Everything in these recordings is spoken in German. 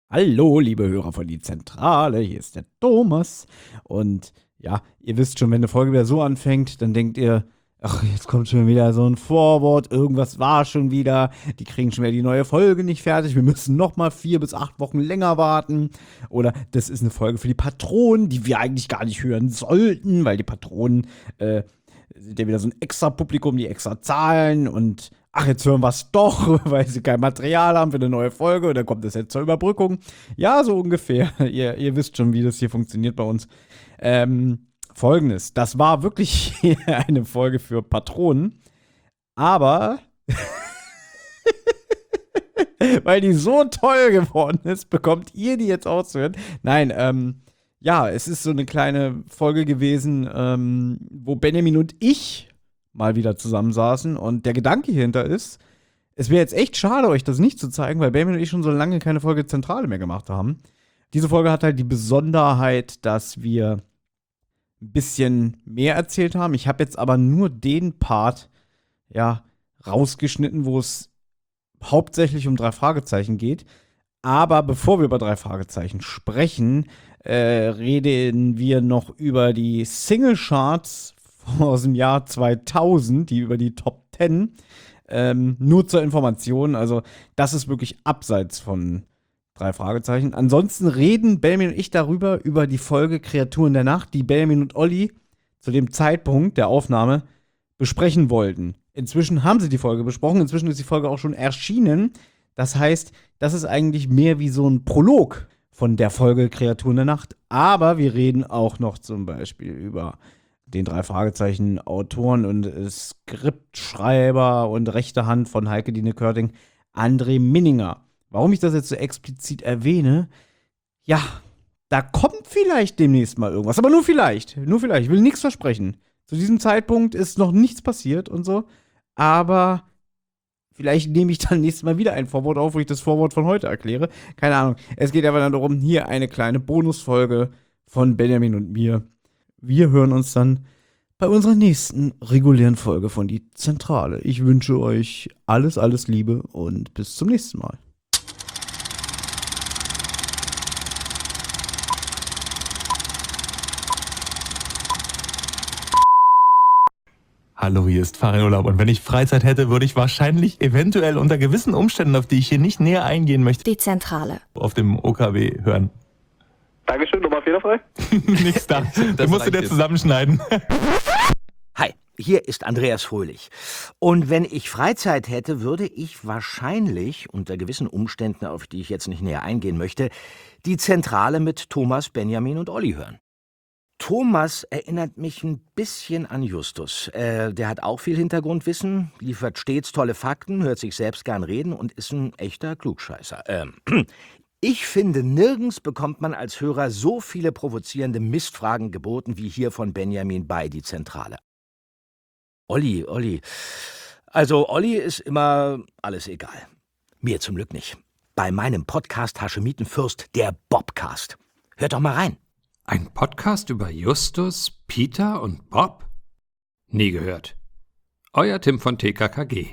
Hallo, liebe Hörer von die Zentrale, hier ist der Thomas. Und ja, ihr wisst schon, wenn eine Folge wieder so anfängt, dann denkt ihr, ach, jetzt kommt schon wieder so ein Vorwort, irgendwas war schon wieder, die kriegen schon wieder die neue Folge nicht fertig, wir müssen nochmal 4 bis 8 Wochen länger warten. Oder das ist eine Folge für die Patronen, die wir eigentlich gar nicht hören sollten, weil die Patronen sind ja wieder so ein extra Publikum, die extra zahlen und ach, jetzt hören wir es doch, weil sie kein Material haben für eine neue Folge und dann kommt es jetzt zur Überbrückung. Ja, so ungefähr. Ihr wisst schon, wie das hier funktioniert bei uns. Folgendes, das war wirklich eine Folge für Patronen, aber weil die so toll geworden ist, bekommt ihr die jetzt auszuhören. Nein, ja, es ist so eine kleine Folge gewesen, wo Benjamin und ich mal wieder zusammensaßen und der Gedanke hierhinter ist, es wäre jetzt echt schade, euch das nicht zu zeigen, weil Benjamin und ich schon so lange keine Folge Zentrale mehr gemacht haben. Diese Folge hat halt die Besonderheit, dass wir ein bisschen mehr erzählt haben. Ich habe jetzt aber nur den Part, ja, rausgeschnitten, wo es hauptsächlich um 3 Fragezeichen geht. Aber bevor wir über 3 Fragezeichen sprechen, reden wir noch über die Single-Charts aus dem Jahr 2000, die über die Top 10. Nur zur Information, also das ist wirklich abseits von 3 Fragezeichen. Ansonsten reden Benjamin und ich darüber, über die Folge Kreaturen der Nacht, die Benjamin und Olli zu dem Zeitpunkt der Aufnahme besprechen wollten. Inzwischen haben sie die Folge besprochen, inzwischen ist die Folge auch schon erschienen. Das heißt, das ist eigentlich mehr wie so ein Prolog von der Folge Kreaturen der Nacht. Aber wir reden auch noch zum Beispiel über den 3 Fragezeichen Autoren und Skriptschreiber und rechte Hand von Heike Dine Körting, André Minninger. Warum ich das jetzt so explizit erwähne? Ja, da kommt vielleicht demnächst mal irgendwas, aber nur vielleicht, ich will nichts versprechen. Zu diesem Zeitpunkt ist noch nichts passiert und so, aber vielleicht nehme ich dann nächstes Mal wieder ein Vorwort auf, wo ich das Vorwort von heute erkläre. Keine Ahnung. Es geht aber dann darum, hier eine kleine Bonusfolge von Benjamin und mir. Wir hören uns dann bei unserer nächsten regulären Folge von die Zentrale. Ich wünsche euch alles, alles Liebe und bis zum nächsten Mal. Hallo, hier ist Ferienurlaub und wenn ich Freizeit hätte, würde ich wahrscheinlich eventuell unter gewissen Umständen, auf die ich hier nicht näher eingehen möchte, die Zentrale auf dem OKW hören. Dankeschön, nochmal fehlerfrei. Nix da. Du musst dir zusammenschneiden. Hi, hier ist Andreas Fröhlich. Und wenn ich Freizeit hätte, würde ich wahrscheinlich, unter gewissen Umständen, auf die ich jetzt nicht näher eingehen möchte, die Zentrale mit Thomas, Benjamin und Olli hören. Thomas erinnert mich ein bisschen an Justus. Der hat auch viel Hintergrundwissen, liefert stets tolle Fakten, hört sich selbst gern reden und ist ein echter Klugscheißer. Ich finde, nirgends bekommt man als Hörer so viele provozierende Mistfragen geboten wie hier von Benjamin bei die Zentrale. Olli. Also Olli ist immer alles egal. Mir zum Glück nicht. Bei meinem Podcast Haschemitenfürst, der Bobcast. Hört doch mal rein. Ein Podcast über Justus, Peter und Bob? Nie gehört. Euer Tim von TKKG.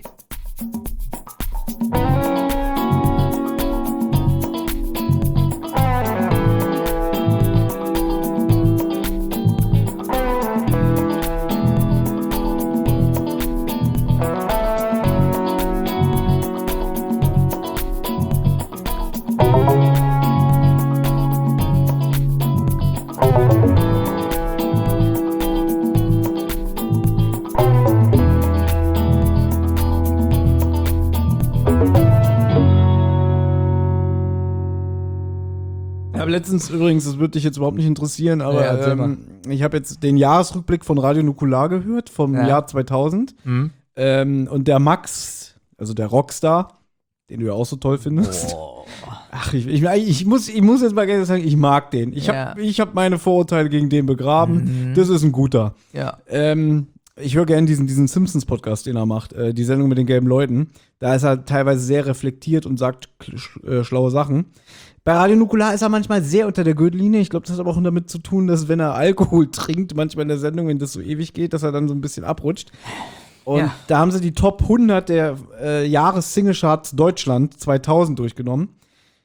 Letztens übrigens, das würde dich jetzt überhaupt nicht interessieren, aber Ja, ich habe jetzt den Jahresrückblick von Radio Nukular gehört, vom Jahr 2000. Und der Max, also der Rockstar, den du ja auch so toll findest. Ach, ich muss jetzt mal ganz sagen, ich mag den. Ich hab meine Vorurteile gegen den begraben. Das ist ein guter. Ja. Ich höre gerne diesen Simpsons-Podcast, den er macht, die Sendung mit den gelben Leuten. Da ist er teilweise sehr reflektiert und sagt schlaue Sachen. Bei Radio Nukular ist er manchmal sehr unter der Gürtellinie. Ich glaube, das hat aber auch damit zu tun, dass wenn er Alkohol trinkt, manchmal in der Sendung, wenn das so ewig geht, dass er dann so ein bisschen abrutscht. Und da haben sie die Top 100 der Jahres-Single-Charts Deutschland 2000 durchgenommen.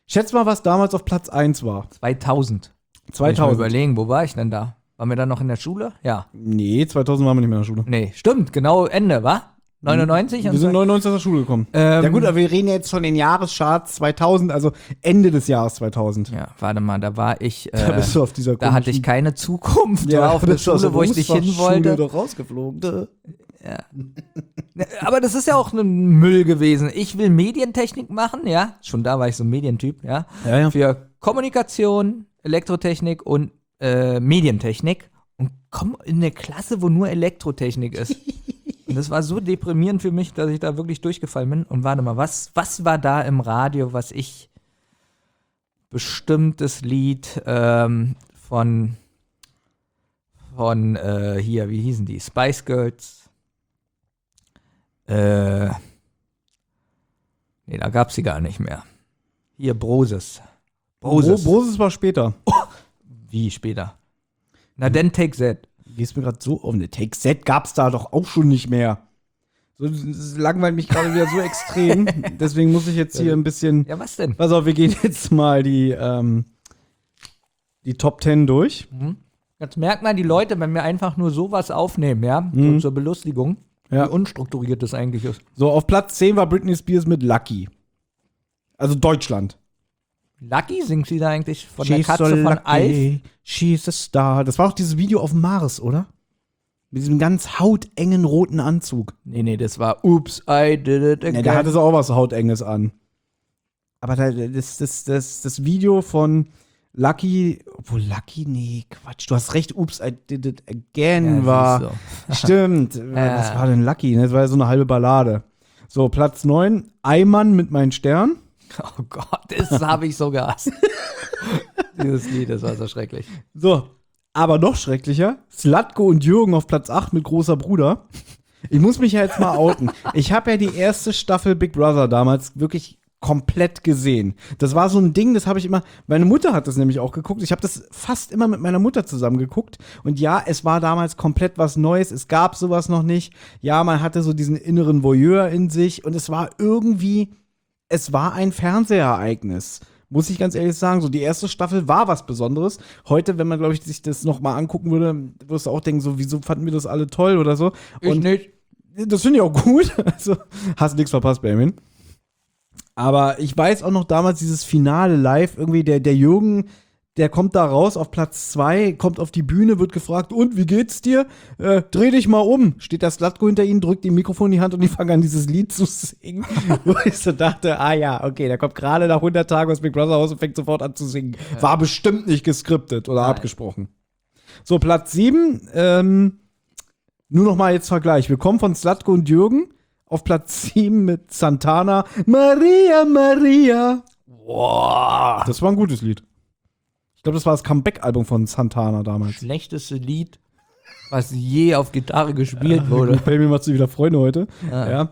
Schätz mal, was damals auf Platz 1 war. 2000. Muss ich mal 2000. überlegen, wo war ich denn da? Waren wir dann noch in der Schule? Ja. Nee, 2000 waren wir nicht mehr in der Schule. Nee, stimmt, genau Ende, wa? 99? Wir sind 99 aus der Schule gekommen. Ja gut, aber wir reden ja jetzt von den Jahrescharts 2000, also Ende des Jahres 2000. Ja, warte mal, da war ich, Da bist du auf dieser da hatte ich keine Zukunft, ja, war auf der bist du aus Schule, wo ich nicht hin wollte. doch rausgeflogen. Aber das ist ja auch ein Müll gewesen. Ich will Medientechnik machen, ja. Schon da war ich so ein Medientyp, ja. Ja. Für Kommunikation, Elektrotechnik und Medientechnik. Und komm in eine Klasse, wo nur Elektrotechnik ist. Und das war so deprimierend für mich, dass ich da wirklich durchgefallen bin. Und warte mal, was war da im Radio, was ich bestimmtes Lied von hier, wie hießen die? Spice Girls. Nee, da gab's sie gar nicht mehr. Hier, Broses. Broses war später. Wie später? Na, dann Take That. Gehst mir gerade so auf eine Take Set gab's da doch auch schon nicht mehr. So, das langweilt mich gerade wieder so extrem. Deswegen muss ich jetzt hier ein bisschen. Ja, was denn? Pass auf, wir gehen jetzt mal die Top 10 durch. Jetzt merkt man die Leute, wenn wir einfach nur sowas aufnehmen, ja, so zur Belustigung, Ja. wie unstrukturiert das eigentlich ist. So, auf Platz 10 war Britney Spears mit Lucky. Also Deutschland. Lucky singt sie da eigentlich von der Katze von Alf? She's a star. Das war auch dieses Video auf dem Mars, oder? Mit diesem ganz hautengen roten Anzug. Nee, das war Oops, I did it again. Ja, da hatte sie auch was Hautenges an. Aber das Video von Lucky, obwohl Lucky, nee, Quatsch, du hast recht, Oops, I did it again Ja, war. siehst Stimmt. Was war denn Lucky? Ne? Das war ja so eine halbe Ballade. So, Platz 9, Eimann mit meinen Stern. Oh Gott, das habe ich so gehasst. Dieses Lied, das war so schrecklich. So, aber noch schrecklicher, Zlatko und Jürgen auf Platz 8 mit großer Bruder. Ich muss mich ja jetzt mal outen. Ich habe ja die erste Staffel Big Brother damals wirklich komplett gesehen. Das war so ein Ding, das habe ich immer, meine Mutter hat das nämlich auch geguckt. Ich habe das fast immer mit meiner Mutter zusammen geguckt. Und ja, es war damals komplett was Neues. Es gab sowas noch nicht. Ja, man hatte so diesen inneren Voyeur in sich. Und es war irgendwie, es war ein Fernsehereignis. Muss ich ganz ehrlich sagen, so die erste Staffel war was Besonderes. Heute, wenn man, glaube ich, sich das noch mal angucken würde, wirst du auch denken, so, wieso fanden wir das alle toll oder so. Ich nicht. Das finde ich auch gut. Also, hast nichts verpasst, Benjamin. Aber ich weiß auch noch damals dieses Finale live, irgendwie der Jürgen, der kommt da raus auf Platz 2, kommt auf die Bühne, wird gefragt, und, wie geht's dir? Dreh dich mal um. Steht der Zlatko hinter ihnen, drückt ihm Mikrofon in die Hand und die fangen an, dieses Lied zu singen. Wo ich so dachte, ah ja, okay, der kommt gerade nach 100 Tagen aus Big Brother raus und fängt sofort an zu singen. War bestimmt nicht geskriptet oder abgesprochen. So, Platz 7, nur noch mal jetzt Vergleich. Wir kommen von Zlatko und Jürgen auf Platz 7 mit Santana. Maria, Maria. Boah. Das war ein gutes Lied. Ich glaube, das war das Comeback-Album von Santana damals. Schlechteste Lied, was je auf Gitarre gespielt wurde. Baby, machst du wieder Freunde heute. Ja.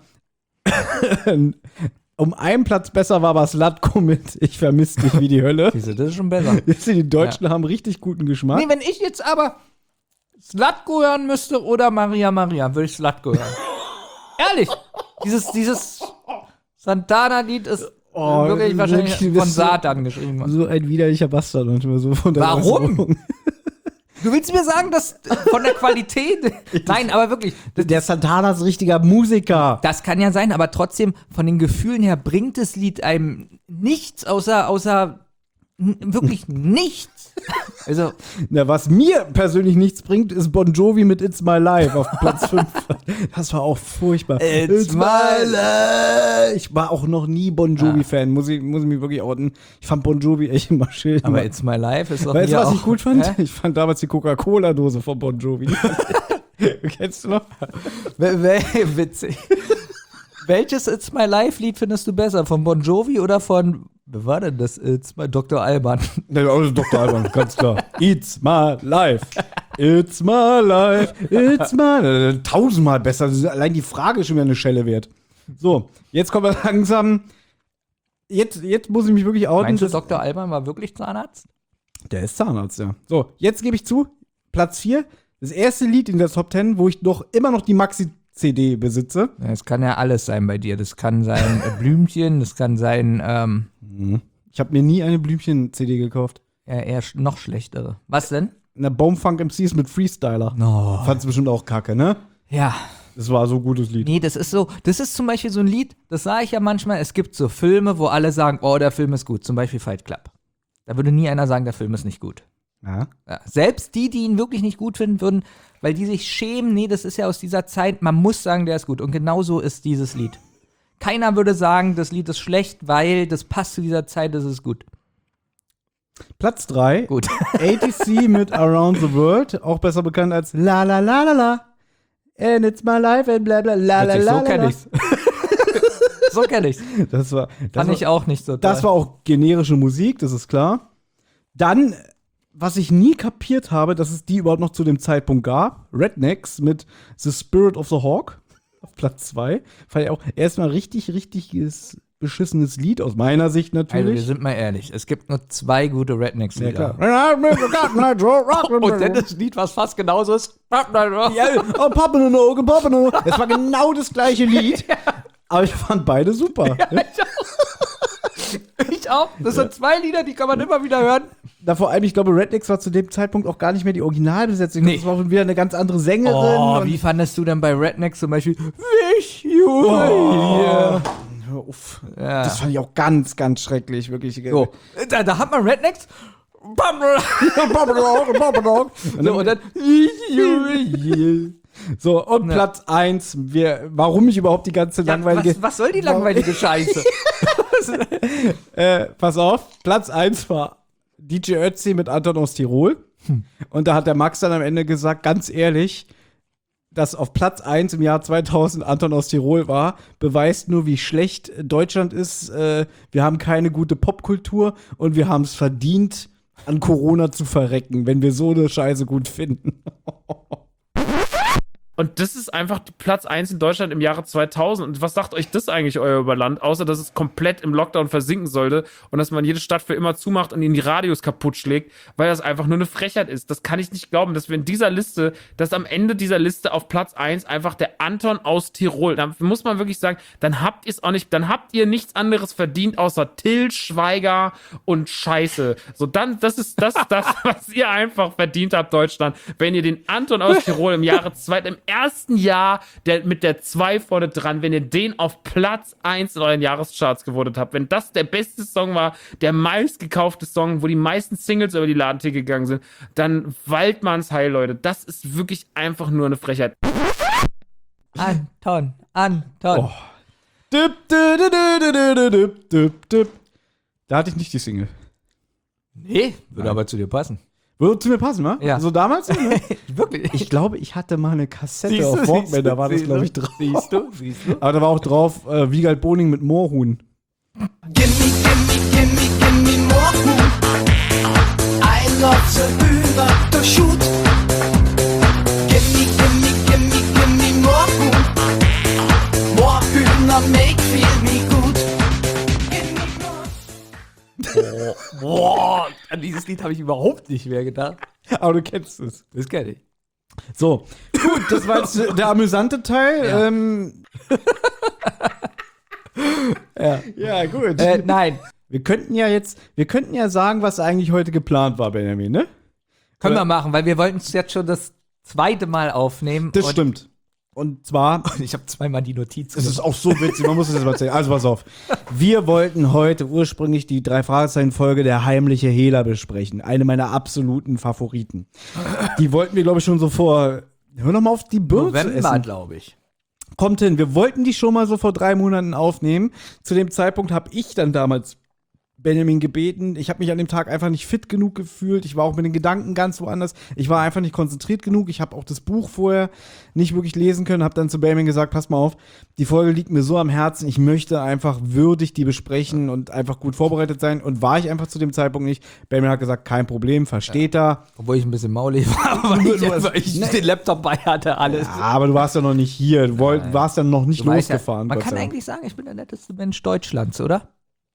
Um einen Platz besser war aber Zlatko mit Ich vermisse dich wie die Hölle. Siehst du, das ist schon besser. Die Deutschen haben richtig guten Geschmack. Nee, wenn ich jetzt aber Zlatko hören müsste oder Maria Maria, würde ich Zlatko hören. Ehrlich, dieses Santana-Lied ist wirklich wahrscheinlich wirklich, von Satan geschrieben worden. So ein widerlicher Bastard manchmal so von der Warum? Äußerung. Du willst mir sagen, dass von der Qualität, nein, aber wirklich, Der Santana ist ein richtiger Musiker. das kann ja sein, aber trotzdem von den Gefühlen her bringt das Lied einem nichts außer wirklich nichts. Also, Na, was mir persönlich nichts bringt, ist Bon Jovi mit It's My Life auf Platz 5. Das war auch furchtbar. It's my life. Ich war auch noch nie Bon Jovi-Fan, muss ich mich wirklich outen. Ich fand Bon Jovi echt immer schön. aber It's My Life ist doch Weißt du, hier was auch, ich gut fand? Hä? Ich fand damals die Coca-Cola-Dose von Bon Jovi. Kennst du noch? Witzig. Welches It's My Life Lied findest du besser? Von Bon Jovi oder von, wer war denn das? It's My Dr. Alban. Ja, das ist Dr. Alban, ganz klar. It's my life. It's my life. It's my. Tausendmal besser. Allein die Frage ist schon wieder eine Schelle wert. So, jetzt kommen wir langsam. Jetzt muss ich mich wirklich outen. Meinst du, Dr. Alban war wirklich Zahnarzt? Der ist Zahnarzt, ja. So, jetzt gebe ich zu. Platz 4. Das erste Lied in der Top 10, wo ich immer noch die Maxi-CD besitze. Ja, es kann ja alles sein bei dir. Das kann sein Blümchen, das kann sein, Ich habe mir nie eine Blümchen-CD gekauft. Ja, eher noch schlechtere. Was denn? Eine Baumfunk MCs mit Freestyler. No. Fand's bestimmt auch kacke, ne? Ja. Das war so ein gutes Lied. Nee, das ist zum Beispiel so ein Lied, das sage ich ja manchmal, es gibt so Filme, wo alle sagen, oh, der Film ist gut, zum Beispiel Fight Club. Da würde nie einer sagen, der Film ist nicht gut. Ja. Ja, selbst die ihn wirklich nicht gut finden würden, weil die sich schämen, nee, das ist ja aus dieser Zeit, man muss sagen, der ist gut. Und genauso ist dieses Lied. Keiner würde sagen, das Lied ist schlecht, weil das passt zu dieser Zeit, das ist gut. Platz 3. Gut. ATC mit Around the World, auch besser bekannt als La La La La La. And it's my life and bla bla la la la. So kenn ich's. So kenn ich's. Das war, Fand ich auch nicht so toll. Das war auch generische Musik, das ist klar. Dann, was ich nie kapiert habe, dass es die überhaupt noch zu dem Zeitpunkt gab, Rednecks mit The Spirit of the Hawk auf Platz 2. Fand ich auch erstmal richtig beschissenes Lied, aus meiner Sicht Also, wir natürlich. sind mal ehrlich, es gibt nur 2 gute Ja, Rednecks-Lieder. klar. Und dann das Lied, was fast genauso ist. Ja, oh, Papa no no, Papa no no. Es war genau das gleiche Lied, aber ich fand beide super. Ich auch. Das sind 2 Lieder, die kann man immer wieder hören. Da vor allem, ich glaube, Rednecks war zu dem Zeitpunkt auch gar nicht mehr die Originalbesetzung. Nee. Das war wieder eine ganz andere Sängerin. Oh, und- wie fandest du denn bei Rednecks zum Beispiel Wish You Were Here? Hör auf. Ja. Das fand ich auch ganz, ganz schrecklich, wirklich. So, da hat man Rednecks. So, und dann So, und Ja. Platz 1, warum ich überhaupt die ganze langweilige. was soll die langweilige Scheiße? Pass auf, Platz 1 war DJ Ötzi mit Anton aus Tirol. Und da hat der Max dann am Ende gesagt, ganz ehrlich, dass auf Platz 1 im Jahr 2000 Anton aus Tirol war, beweist nur, wie schlecht Deutschland ist. Wir haben keine gute Popkultur und wir haben es verdient, an Corona zu verrecken, wenn wir so eine Scheiße gut finden. Und das ist einfach Platz 1 in Deutschland im Jahre 2000. Und was sagt euch das eigentlich, euer Überland? Außer, dass es komplett im Lockdown versinken sollte und dass man jede Stadt für immer zumacht und ihnen die Radios kaputt schlägt, weil das einfach nur eine Frechheit ist. Das kann ich nicht glauben, dass wir in dieser Liste, dass am Ende dieser Liste auf Platz 1 einfach der Anton aus Tirol, da muss man wirklich sagen, dann habt ihr es auch nicht, dann habt ihr nichts anderes verdient, außer Till Schweiger und Scheiße. So, dann, das ist das, was ihr einfach verdient habt, Deutschland, wenn ihr den Anton aus Tirol im ersten Jahr mit der 2 vorne dran, wenn ihr den auf Platz 1 in euren Jahrescharts gewotet habt, wenn das der beste Song war, der meistgekaufte Song, wo die meisten Singles über die Ladentheke gegangen sind, dann Waldmanns Heil, Leute. Das ist wirklich einfach nur eine Frechheit. Anton. Oh. Dip, dip, dip, dip, dip, dip, dip. Da hatte ich nicht die Single. Nee, würde aber zu dir passen. Würde zu mir passen, wa? Ja. So damals? Wirklich. Ich glaube, ich hatte mal eine Kassette Siehst du, auf Walkman, siehst du, da war das, siehst glaube ich, du, drauf. Siehst du? Aber da war auch drauf Wiegald Boning mit Moorhuhn. Gimme Moorhuhn. Ein Lotse über der Schut. Gimme Moorhuhn. Moorhühner make feel me gut. Boah, an dieses Lied habe ich überhaupt nicht mehr gedacht. Aber du kennst es. Das kenne ich. So, gut, das war jetzt der amüsante Teil. Ja, gut. Nein. Wir könnten ja sagen, was eigentlich heute geplant war, Benjamin, ne? Können wir machen, weil wir wollten es jetzt schon das 2. Mal aufnehmen. Das und stimmt. Und zwar, Ich habe 2-mal die Notiz es ist gemacht. auch so witzig, man muss es jetzt mal erzählen. Also pass auf. Wir wollten heute ursprünglich die 3-Fragezeichen-Folge Der heimliche Hehler besprechen. Eine meiner absoluten Favoriten. Die wollten wir, glaube ich, schon so vor, hör noch mal auf die Birne zu November, essen. glaube ich. Kommt hin, wir wollten die schon mal so vor 3 Monaten aufnehmen. Zu dem Zeitpunkt habe ich dann damals Benjamin gebeten. Ich habe mich an dem Tag einfach nicht fit genug gefühlt. Ich war auch mit den Gedanken ganz woanders. Ich war einfach nicht konzentriert genug. Ich habe auch das Buch vorher nicht wirklich lesen können. Habe dann zu Benjamin gesagt, pass mal auf, die Folge liegt mir so am Herzen. Ich möchte einfach würdig die besprechen und einfach gut vorbereitet sein. Und war ich einfach zu dem Zeitpunkt nicht. Benjamin hat gesagt, kein Problem, versteht er. Obwohl ich ein bisschen maulig war, weil ich den Laptop bei hatte, alles. Ja, aber du warst ja noch nicht hier. Du warst dann noch nicht Du weißt losgefahren. man Gott kann sei Dank. eigentlich sagen, ich bin der netteste Mensch Deutschlands, oder?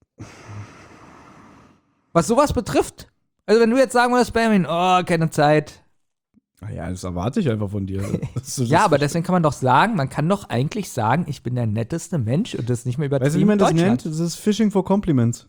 Was sowas betrifft. Also wenn du jetzt sagen würdest, Benjamin, oh, keine Zeit. Ja, das erwarte ich einfach von dir. Ja, aber deswegen kann man doch sagen, man kann doch eigentlich sagen, ich bin der netteste Mensch und das nicht mehr übertrieben Weißt du, wie man das Deutschland. nennt? Das ist Fishing for Compliments.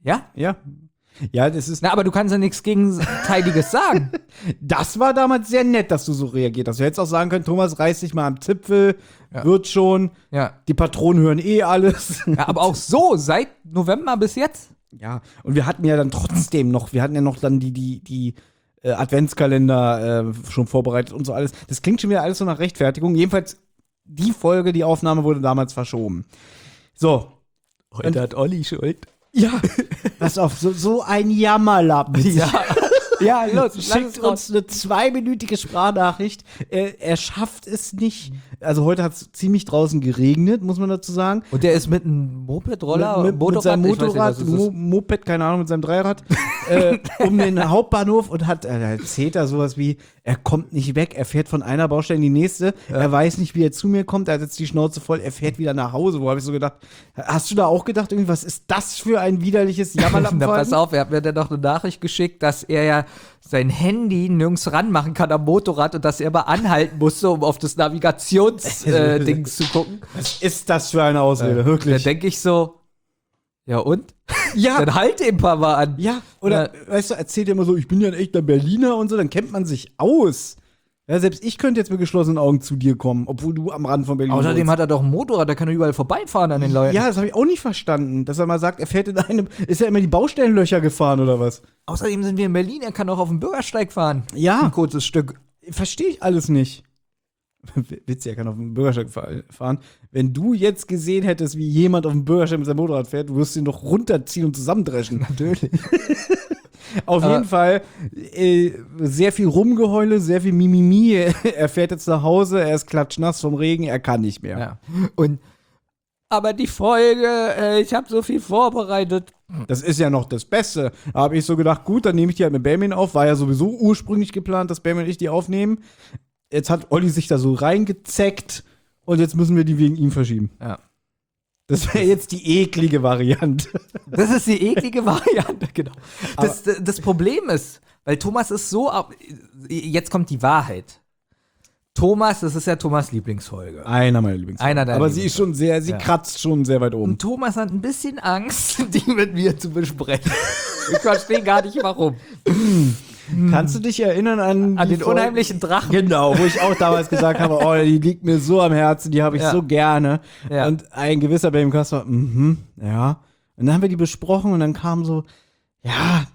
Ja? Ja. Ja, das ist. Na, aber du kannst ja nichts Gegenteiliges sagen. Das war damals sehr nett, dass du so reagiert hast. Du hättest auch sagen können, Thomas reißt dich mal am Zipfel, wird schon. Ja. Die Patronen hören eh alles. Ja, aber auch so, seit November bis jetzt. Ja, und wir hatten ja dann trotzdem noch, dann die Adventskalender schon vorbereitet und so alles. Das klingt schon wieder alles so nach Rechtfertigung. Jedenfalls, die Aufnahme wurde damals verschoben. So. Heute hat Olli Schuld. Ja, pass auf, so ein Jammerlappen. Ja, los, Schickt uns eine 2-minütige Sprachnachricht. Er schafft es nicht. Also heute hat es ziemlich draußen geregnet, muss man dazu sagen. Und der ist mit einem Moped-Roller, mit seinem Ich weiß nicht, Motorrad, was es ist. Moped, keine Ahnung, mit seinem Dreirad, um den Hauptbahnhof und erzählt da sowas wie, er kommt nicht weg, er fährt von einer Baustelle in die nächste, er weiß nicht, wie er zu mir kommt, er hat jetzt die Schnauze voll, er fährt wieder nach Hause. Wo habe ich so gedacht, hast du da auch gedacht, irgendwie, was ist das für ein widerliches Na, Jammerlappenverhalten? pass auf, er hat mir dann noch eine Nachricht geschickt, dass er ja sein Handy nirgends ranmachen kann am Motorrad und dass er mal anhalten musste, um auf das Navigationsding zu gucken. Was ist das für eine Ausrede, Da wirklich? denke ich so, ja und? Ja, Dann halt ein paar Mal an. ja, oder, weißt du, erzählt er immer so, ich bin ja ein echter Berliner und so, dann kennt man sich aus. Ja, selbst ich könnte jetzt mit geschlossenen Augen zu dir kommen, obwohl du am Rand von Berlin Außerdem wohnst. hat er doch ein Motorrad, der kann überall vorbeifahren an den Leuten. Ja, das habe ich auch nicht verstanden, dass er mal sagt, er fährt in einem, ist ja immer die Baustellenlöcher gefahren oder was? Außerdem sind wir in Berlin, er kann auch auf dem Bürgersteig fahren. Ja. Ein kurzes Stück. Verstehe ich alles nicht. Witzig, er kann auf dem Bürgersteig fahren. Wenn du jetzt gesehen hättest, wie jemand auf dem Bürgersteig mit seinem Motorrad fährt, würdest du ihn doch runterziehen und zusammendreschen. Natürlich. Auf jeden Fall sehr viel Rumgeheule, sehr viel Mimimi. Er fährt jetzt nach Hause, er ist klatschnass vom Regen, er kann nicht mehr. Ja. Aber die Folge, ich habe so viel vorbereitet. Das ist ja noch das Beste. Da habe ich so gedacht, gut, dann nehme ich die halt mit Benjamin auf. War ja sowieso ursprünglich geplant, dass Benjamin und ich die aufnehmen. Jetzt hat Olli sich da so reingezeckt und jetzt müssen wir die wegen ihm verschieben. Ja. Das wäre jetzt die eklige Variante. Das ist die eklige Variante, genau. Das Problem ist, weil Thomas ist so, jetzt kommt die Wahrheit. Thomas, das ist ja Thomas' Lieblingsfolge. Einer meiner Lieblingsfolgen. Einer deiner Aber sie ist schon sehr, sie kratzt schon sehr weit oben. Und Thomas hat ein bisschen Angst, die mit mir zu besprechen. Ich verstehe gar nicht, warum. Kannst du dich erinnern an An die den Folge? unheimlichen Drachen. Genau, wo ich auch damals gesagt habe, oh, die liegt mir so am Herzen, die habe ich Ja. so gerne. Ja. Und ein gewisser Benjamin Kasper, ja. Und dann haben wir die besprochen und dann kam so, ja,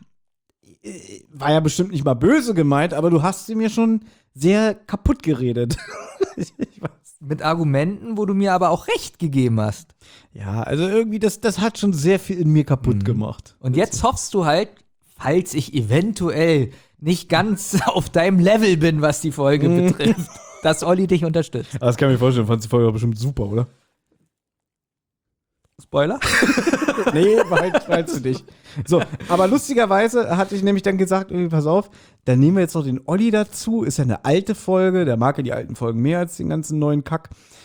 war ja bestimmt nicht mal böse gemeint, aber du hast sie mir schon sehr kaputt geredet. Ich weiß. Mit Argumenten, wo du mir aber auch recht gegeben hast. Ja, also irgendwie, das hat schon sehr viel in mir kaputt gemacht. Und jetzt hoffst du halt, falls ich eventuell nicht ganz auf deinem Level bin, was die Folge betrifft, dass Olli dich unterstützt. Das kann ich mir vorstellen, fandst die Folge bestimmt super, oder? Spoiler? Nee, weißt du nicht. So, aber lustigerweise hatte ich nämlich dann gesagt, pass auf, dann nehmen wir jetzt noch den Olli dazu. Ist ja eine alte Folge, der mag ja die alten Folgen mehr als den ganzen neuen Kack.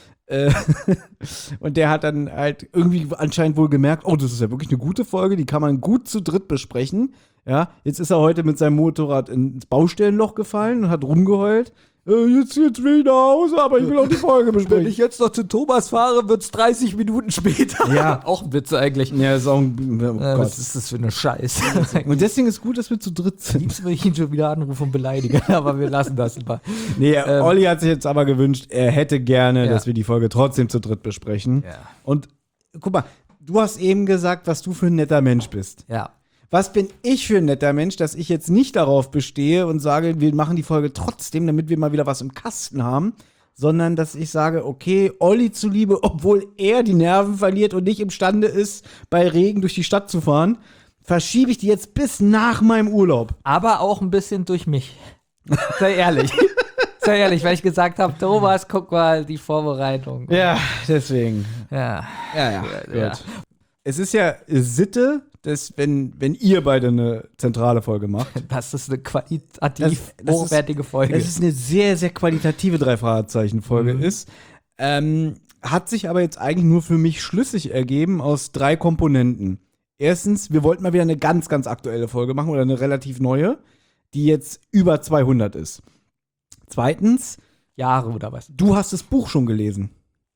Und der hat dann halt irgendwie anscheinend wohl gemerkt, oh, das ist ja wirklich eine gute Folge, die kann man gut zu dritt besprechen. Ja, jetzt ist er heute mit seinem Motorrad ins Baustellenloch gefallen und hat rumgeheult. Jetzt will ich nach Hause, aber ich will auch die Folge besprechen. Wenn ich jetzt noch zu Thomas fahre, wird's 30 Minuten später. Ja. Auch ein Witz eigentlich. Ja, ist auch ein, oh Gott. Was ist das für eine Scheiße? Und deswegen ist gut, dass wir zu dritt sind. Liebst will ich ihn schon wieder anrufen und beleidigen, aber wir lassen das mal. Nee, Olli hat sich jetzt aber gewünscht, er hätte gerne, Ja. dass wir die Folge trotzdem zu dritt besprechen. Ja. Und guck mal, du hast eben gesagt, was du für ein netter Mensch bist. Ja. Was bin ich für ein netter Mensch, dass ich jetzt nicht darauf bestehe und sage, wir machen die Folge trotzdem, damit wir mal wieder was im Kasten haben, sondern dass ich sage, okay, Olli zuliebe, obwohl er die Nerven verliert und nicht imstande ist, bei Regen durch die Stadt zu fahren, verschiebe ich die jetzt bis nach meinem Urlaub. Aber auch ein bisschen durch mich. Sei ehrlich. Sei ehrlich, weil ich gesagt habe, Thomas, guck mal, die Vorbereitung. Ja, deswegen. Ja. Ja. Ja. Gut. Es ist ja Sitte, dass wenn ihr beide eine zentrale Folge macht. Das ist eine qualitativ Das hochwertige Folge. Es ist eine sehr, sehr qualitative Drei-Fragezeichen-Folge ist. Hat sich aber jetzt eigentlich nur für mich schlüssig ergeben aus 3 Komponenten. Erstens, wir wollten mal wieder eine ganz, ganz aktuelle Folge machen oder eine relativ neue, die jetzt über 200 ist. Zweitens, Jahre oder was? du hast das Buch schon gelesen.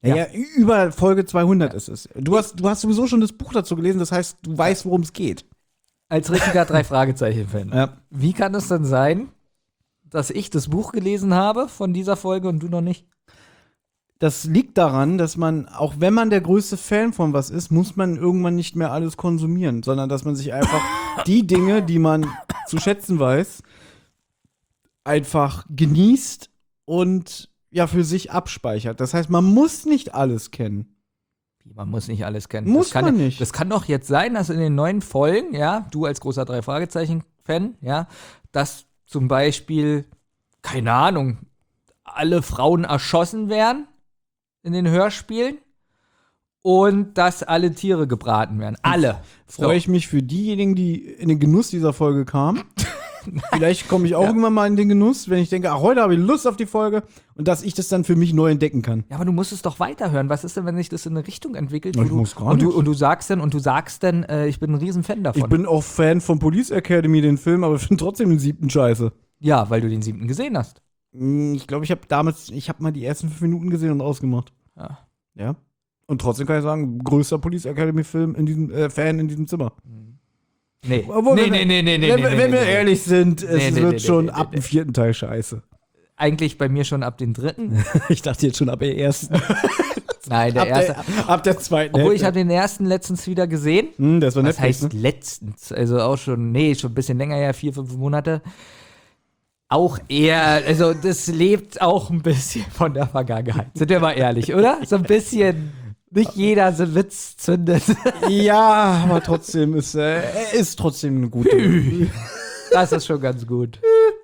Ja, über Folge 200 ist es. Du hast sowieso schon das Buch dazu gelesen, das heißt, du weißt, worum es geht. Als richtiger 3-Fragezeichen-Fan. Ja. Wie kann es denn sein, dass ich das Buch gelesen habe von dieser Folge und du noch nicht? Das liegt daran, dass man, auch wenn man der größte Fan von was ist, muss man irgendwann nicht mehr alles konsumieren, sondern dass man sich einfach die Dinge, die man zu schätzen weiß, einfach genießt und ja für sich abspeichert. Das heißt, man muss nicht alles kennen. Man muss nicht alles kennen. Muss man nicht. Das kann doch jetzt sein, dass in den neuen Folgen, ja, du als großer 3-Fragezeichen-Fan, ja, dass zum Beispiel, keine Ahnung, alle Frauen erschossen werden in den Hörspielen und dass alle Tiere gebraten werden. Alle. Freue ich mich für diejenigen, die in den Genuss dieser Folge kamen. Vielleicht komme ich auch irgendwann mal in den Genuss, wenn ich denke, ach, heute habe ich Lust auf die Folge und dass ich das dann für mich neu entdecken kann. Ja, aber du musst es doch weiterhören. Was ist denn, wenn sich das in eine Richtung entwickelt? Ich muss gar nicht. Und du sagst dann, ich bin ein Riesen-Fan davon. Ich bin auch Fan von Police Academy, den Film, aber finde trotzdem den 7. scheiße. Ja, weil du den 7. gesehen hast. Ich glaube, ich habe mal die ersten 5 Minuten gesehen und ausgemacht. Ja. Und trotzdem kann ich sagen, größter Police Academy-Film in diesem Fan in diesem Zimmer. Nee. Wenn wir ehrlich sind, es wird schon ab dem 4. Teil scheiße. Eigentlich bei mir schon ab dem 3. Ich dachte jetzt schon ab der 1. Nein, der erste. Ab der 2. Obwohl, ich habe den ersten letztens wieder gesehen. Das war Was Netflix, heißt letztens? Also auch schon ein bisschen länger her, 4-5 Monate. Auch eher, also das lebt auch ein bisschen von der Vergangenheit. Sind wir mal ehrlich, oder? So ein bisschen. Nicht jeder so Witz zündet. Ja, aber trotzdem ist trotzdem eine gute. Das ist schon ganz gut.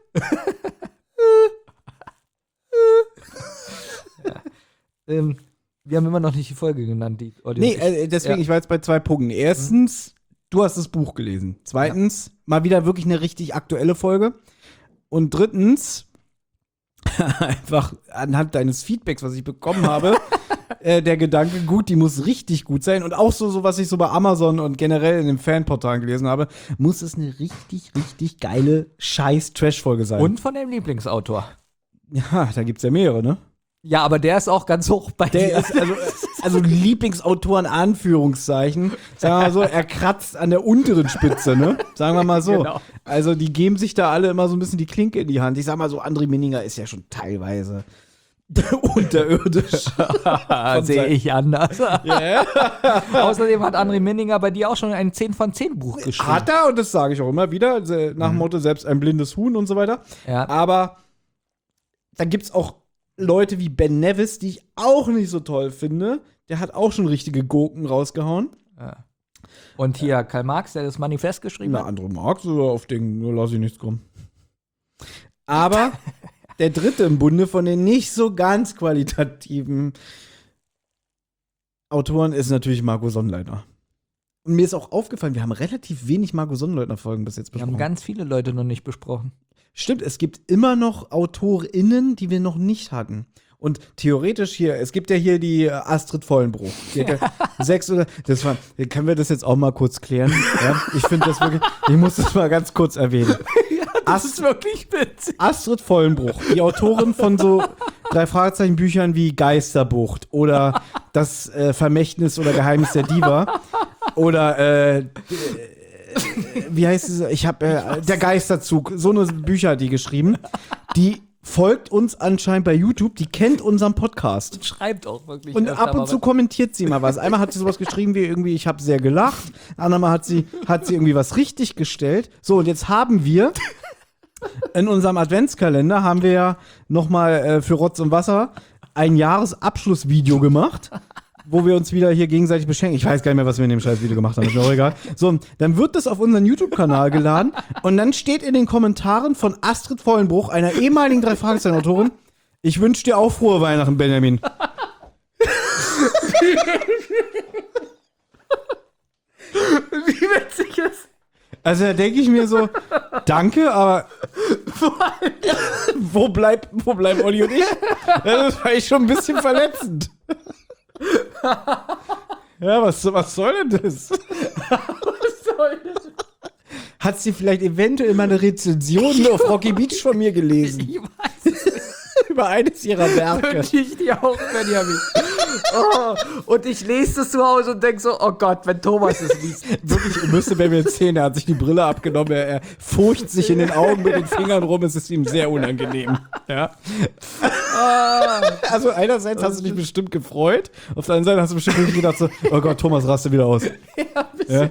Ja. Wir haben immer noch nicht die Folge genannt, die Audio. Nee, deswegen, ich war jetzt bei 2 Punkten. Erstens, du hast das Buch gelesen. Zweitens, mal wieder wirklich eine richtig aktuelle Folge. Und drittens, einfach anhand deines Feedbacks, was ich bekommen habe, der Gedanke, gut, die muss richtig gut sein. Und auch so, was ich so bei Amazon und generell in den Fanportalen gelesen habe, muss es eine richtig, richtig geile Scheiß-Trash-Folge sein. Und von dem Lieblingsautor. Ja, da gibt's ja mehrere, ne? Ja, aber der ist auch ganz hoch bei dir. Der ist also Lieblingsautor in Anführungszeichen. Sagen wir mal so, er kratzt an der unteren Spitze, ne? Sagen wir mal so. Genau. Also die geben sich da alle immer so ein bisschen die Klinke in die Hand. Ich sag mal so, André Minninger ist ja schon teilweise unterirdisch. Sehe ich anders. Yeah. Außerdem hat André Minninger bei dir auch schon ein 10 von 10 Buch geschrieben. Hat er, und das sage ich auch immer wieder, nach dem Motto, selbst ein blindes Huhn und so weiter. Ja. Aber dann gibt's auch Leute wie Ben Nevis, die ich auch nicht so toll finde. Der hat auch schon richtige Gurken rausgehauen. Ja. Und hier Karl Marx, der das Manifest geschrieben Na, hat. andere Marx oder auf den, nur lasse ich nichts kommen. Aber der dritte im Bunde von den nicht so ganz qualitativen Autoren ist natürlich Marco Sonnleitner. Und mir ist auch aufgefallen, wir haben relativ wenig Marco Sonnleitner-Folgen bis jetzt Wir besprochen. haben ganz viele Leute noch nicht besprochen. Stimmt, es gibt immer noch AutorInnen, die wir noch nicht hatten. Und theoretisch hier, es gibt ja hier die Astrid Vollenbruch. Die hat ja 6 oder, können wir das jetzt auch mal kurz klären? Ja, ich finde das wirklich, ich muss das mal ganz kurz erwähnen. Das ist wirklich witzig. Astrid Vollenbruch, die Autorin von so 3-Fragezeichen-Büchern wie Geisterbucht oder Das Vermächtnis oder Geheimnis der Diva oder wie heißt es? Ich habe Der Geisterzug. So eine Bücher hat die geschrieben. Die folgt uns anscheinend bei YouTube. Die kennt unseren Podcast. Schreibt auch wirklich. Und ab und zu kommentiert sie mal was. Einmal hat sie sowas geschrieben wie irgendwie, ich habe sehr gelacht. Andermal hat sie irgendwie was richtig gestellt. So, und jetzt haben wir in unserem Adventskalender haben wir ja nochmal für Rotz und Wasser ein Jahresabschlussvideo gemacht, wo wir uns wieder hier gegenseitig beschenken. Ich weiß gar nicht mehr, was wir in dem Scheißvideo gemacht haben, ist mir auch egal. So, dann wird das auf unseren YouTube-Kanal geladen und dann steht in den Kommentaren von Astrid Vollenbruch, einer ehemaligen 3-Fragezeichen-Autorin, ich wünsche dir auch frohe Weihnachten, Benjamin. Wie witzig ist. Also da denke ich mir so, danke, aber wo bleibt Olli und ich? Das war ich schon ein bisschen verletzend. Ja, was soll denn das? Was soll das? Hat sie vielleicht eventuell mal eine Rezension auf Rocky Beach von mir gelesen? Ich weiß es Über eines ihrer Werke. wünsche ich dir auch, Benjamin. Und ich lese das zu Hause und denke so, oh Gott, wenn Thomas es liest. Wirklich, ihr müsstet bei mir jetzt sehen, er hat sich die Brille abgenommen, er furcht sich in den Augen mit den Fingern rum, es ist ihm sehr unangenehm. Ja. Also einerseits hast du dich bestimmt gefreut, auf der anderen Seite hast du bestimmt wirklich gedacht so, oh Gott, Thomas raste wieder aus. Ja, ein bisschen.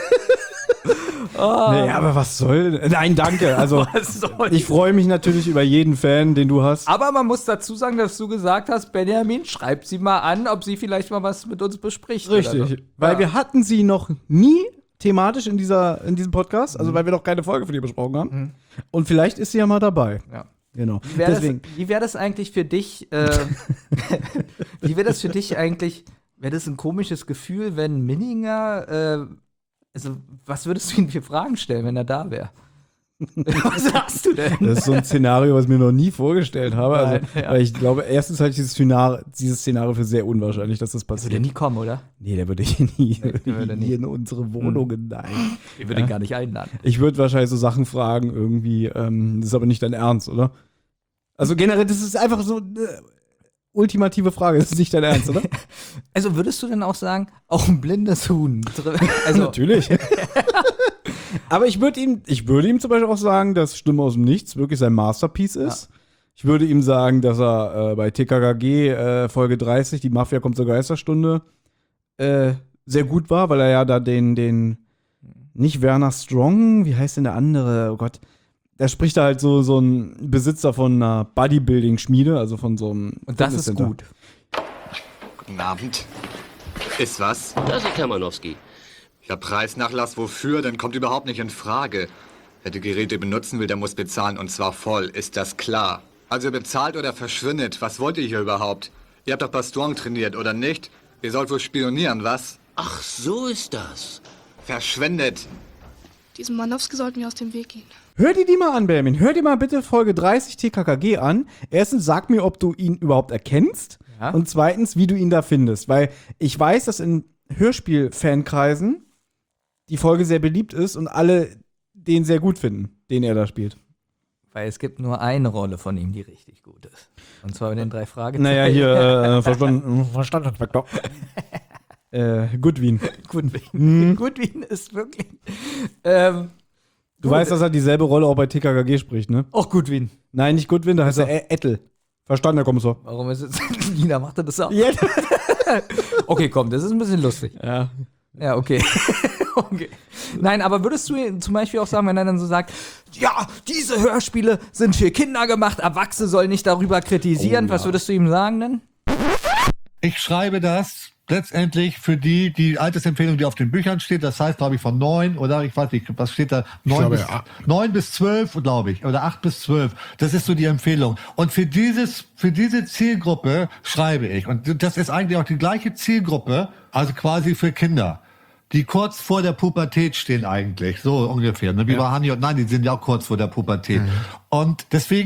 Nee, aber was soll denn? Nein, danke. Also, ich freue mich natürlich über jeden Fan, den du hast. Aber man muss dazu sagen, dass du gesagt hast, Benjamin, schreib sie mal an, ob sie vielleicht mal was mit uns bespricht. Richtig, oder so. weil wir hatten sie noch nie thematisch in diesem Podcast, also weil wir noch keine Folge von ihr besprochen haben. Und vielleicht ist sie ja mal dabei. Ja. Genau. Wie wäre das eigentlich für dich? Wie wäre das für dich eigentlich? Wäre das ein komisches Gefühl, wenn Minninger, also was würdest du ihm für Fragen stellen, wenn er da wäre? Was sagst du denn? Das ist so ein Szenario, was ich mir noch nie vorgestellt habe. Also, Nein, ja. weil ich glaube, erstens halte ich dieses Szenario für sehr unwahrscheinlich, dass das Würde passiert. nie kommen, oder? Nee, der würde hier nie, würde nie nie. in unsere Wohnungen, nein. Ich würde ihn gar nicht einladen. Ich würde wahrscheinlich so Sachen fragen, irgendwie, das ist aber nicht dein Ernst, oder? Also generell, das ist einfach so eine ultimative Frage, das ist nicht dein Ernst, oder? Also würdest du denn auch sagen, auch ein blindes Huhn? Also, Natürlich. Aber ich würde ihm zum Beispiel auch sagen, dass Stimme aus dem Nichts wirklich sein Masterpiece ist. Ja. Ich würde ihm sagen, dass er bei TKKG Folge 30, die Mafia kommt zur Geisterstunde, sehr gut war, weil er ja da den nicht Werner Strong, wie heißt denn der andere? Oh Gott. Der spricht da halt so ein Besitzer von einer Bodybuilding-Schmiede, also von so einem und das ist Fitnesscenter. gut. Guten Abend. Ist was? Das ist Kamanowski. Ja, Preisnachlass wofür? Dann kommt überhaupt nicht in Frage. Wer die Geräte benutzen will, der muss bezahlen und zwar voll. Ist das klar? Also bezahlt oder verschwindet. Was wollt ihr hier überhaupt? Ihr habt doch bei Strong trainiert, oder nicht? Ihr sollt wohl spionieren, was? Ach, so ist das. Verschwendet. Diesem Manowski sollten wir aus dem Weg gehen. Hör dir die mal an, Benjamin. Hör dir mal bitte Folge 30 TKKG an. Erstens, sag mir, ob du ihn überhaupt erkennst. Ja. Und zweitens, wie du ihn da findest. Weil ich weiß, dass in Hörspiel-Fankreisen die Folge sehr beliebt ist und alle den sehr gut finden, den er da spielt. Weil es gibt nur eine Rolle von ihm, die richtig gut ist. Und zwar in den 3 Fragezeichen. Naja, hier, verstanden, Inspektor. Goodwin. Goodwin ist wirklich. Du weißt, dass er dieselbe Rolle auch bei TKKG spricht, ne? Auch Goodwin. Nein, nicht Goodwin, da heißt er Ettel. Verstanden, Herr Kommissar. Warum ist es. Nina macht er das auch? Ja. Okay, komm, das ist ein bisschen lustig. Ja. Ja, okay. Okay. Nein, aber würdest du zum Beispiel auch sagen, wenn er dann so sagt, ja, diese Hörspiele sind für Kinder gemacht, Erwachsene sollen nicht darüber kritisieren, was würdest du ihm sagen denn? Ich schreibe das letztendlich für die Altersempfehlung, die auf den Büchern steht, das heißt, glaube ich, von 9 oder ich weiß nicht, was steht da? 9 bis 12, glaube ich, oder 8 bis 12. Das ist so die Empfehlung. Und für diese Zielgruppe schreibe ich. Und das ist eigentlich auch die gleiche Zielgruppe, also quasi für Kinder, die kurz vor der Pubertät stehen eigentlich, so ungefähr. Ne? Wie bei Hanni und Nein, die sind ja auch kurz vor der Pubertät. Und deswegen,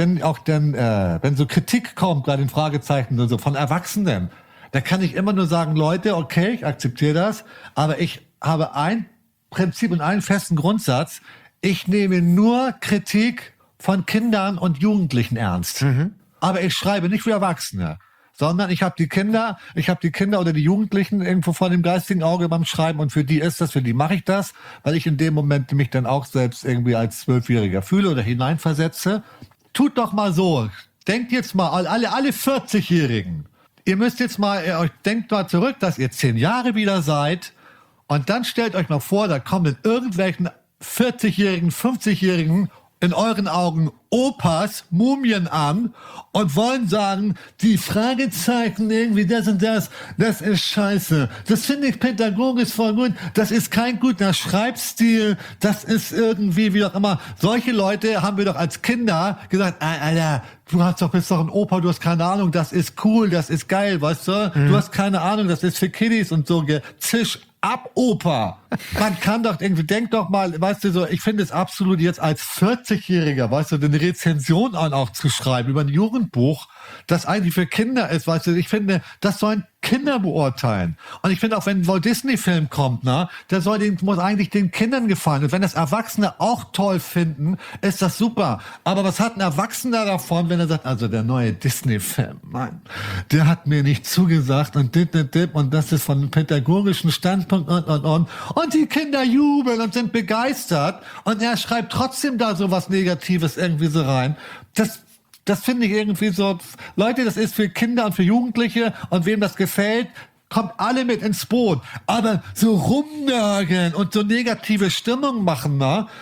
wenn so Kritik kommt, gerade in Fragezeichen und so von Erwachsenen, da kann ich immer nur sagen, Leute, okay, ich akzeptiere das, aber ich habe ein Prinzip und einen festen Grundsatz. Ich nehme nur Kritik von Kindern und Jugendlichen ernst. Aber ich schreibe nicht für Erwachsene, sondern ich habe die Kinder oder die Jugendlichen irgendwo vor dem geistigen Auge beim Schreiben und für die mache ich das, weil ich in dem Moment mich dann auch selbst irgendwie als 12-Jähriger fühle oder hineinversetze. Tut doch mal so, denkt jetzt mal, alle 40-Jährigen, ihr müsst jetzt mal, denkt mal zurück, dass ihr 10 Jahre wieder seid und dann stellt euch mal vor, da kommen in irgendwelchen 40-Jährigen, 50-Jährigen in euren Augen Opas, Mumien an und wollen sagen, die Fragezeichen irgendwie das und das ist scheiße. Das finde ich pädagogisch voll gut. Das ist kein guter Schreibstil. Das ist irgendwie, wie auch immer. Solche Leute haben wir doch als Kinder gesagt, Alter, bist doch ein Opa, du hast keine Ahnung, das ist cool, das ist geil, weißt du? Du hast keine Ahnung, das ist für Kiddies und so. Zisch ab, Opa. Man kann doch irgendwie, denk doch mal, weißt du, so, ich finde es absolut jetzt als 40-Jähriger, weißt du, eine Rezension auch zu schreiben über ein Jugendbuch, das eigentlich für Kinder ist, weißt du, ich finde, das sollen Kinder beurteilen. Und ich finde auch, wenn ein Walt Disney-Film kommt, muss eigentlich den Kindern gefallen. Und wenn das Erwachsene auch toll finden, ist das super. Aber was hat ein Erwachsener davon, wenn er sagt, also der neue Disney-Film, Mann, der hat mir nicht zugesagt und und das ist von einem pädagogischen Standpunkt und die Kinder jubeln und sind begeistert und er schreibt trotzdem da so was Negatives irgendwie so rein. Das finde ich irgendwie so, Leute, das ist für Kinder und für Jugendliche und wem das gefällt, kommt alle mit ins Boot. Aber so rumnörgeln und so negative Stimmung machen,